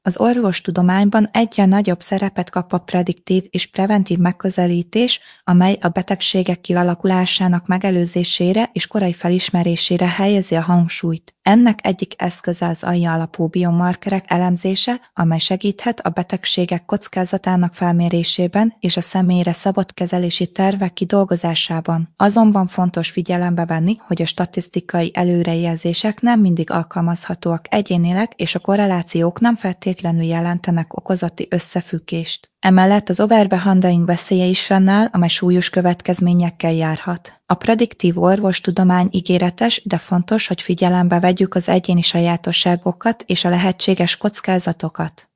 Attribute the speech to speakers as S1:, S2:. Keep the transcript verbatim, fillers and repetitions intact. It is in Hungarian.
S1: Az orvostudományban egyre nagyobb szerepet kap a prediktív és preventív megközelítés, amely a betegségek kialakulásának megelőzésére és korai felismerésére helyezi a hangsúlyt. Ennek egyik eszköze az alja alapú biomarkerek elemzése, amely segíthet a betegségek kockázatának felmérésében és a személyre szabott kezelési tervek kidolgozásában. Azonban fontos figyelembe venni, hogy a statisztikai előrejelzések nem mindig alkalmazhatóak egyénileg, és a korrelációk nem feltétlenül jelentenek okozati összefüggést. Emellett az overbehandling veszélye is fennáll, amely súlyos következményekkel járhat. A prediktív orvostudomány ígéretes, de fontos, hogy figyelembe vegyük az egyéni sajátosságokat és a lehetséges kockázatokat.